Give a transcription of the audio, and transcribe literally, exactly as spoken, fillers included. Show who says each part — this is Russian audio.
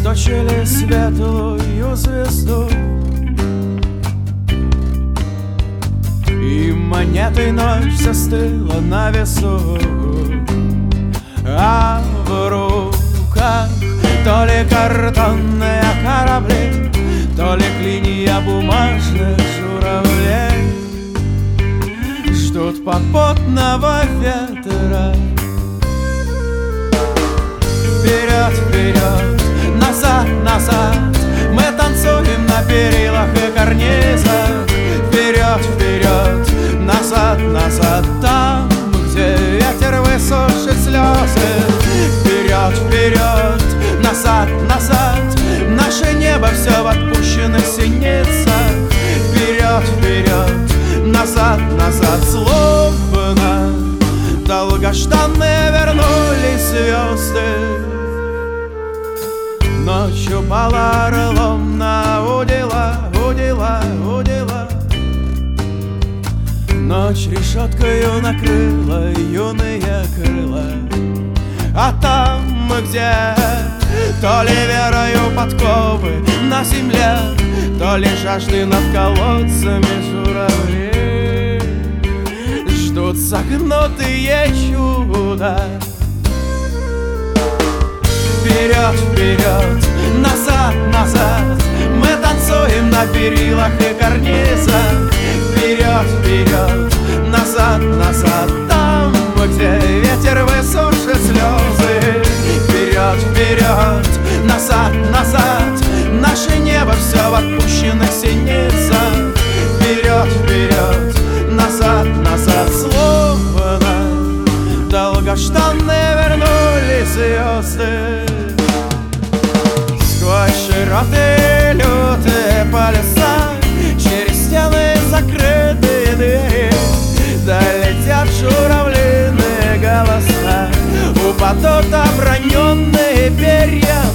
Speaker 1: Источили светлую звезду, и монетой ночь застыла на весу. А в руках то ли картонные корабли, то ли клинья бумажных журавлей ждут попутного ветра. Вперед, вперед, назад, назад, мы танцуем на перилах и карнизах. Вперед, вперед, назад, назад, там, где ветер высушит слезы. Вперед, вперед, назад, назад, наше небо все в отпущенных синицах. Вперед, вперед, назад, назад, словно долгожданные вернулись звезды. Ночью пала орлом на удила, удила, удила. Ночь решеткою накрыла юные крыла. А там, где то ли верою подковы на земле, то ли жажды над колодцами журавли ждут согнутые чуда. Вперед, вперед, назад, назад, мы танцуем на перилах и карнизах. Вперед, вперед, назад, назад, там, где ветер высушит слезы. Вперед, вперед, назад, назад, наше небо все в отпущенных синицах. Вперед, вперед, назад, назад, словно долгожданные вернулись звезды. Сквозь широкие лютые полюса, через стены закрытые двери долетят журавлиные голоса, упадут оброненные перья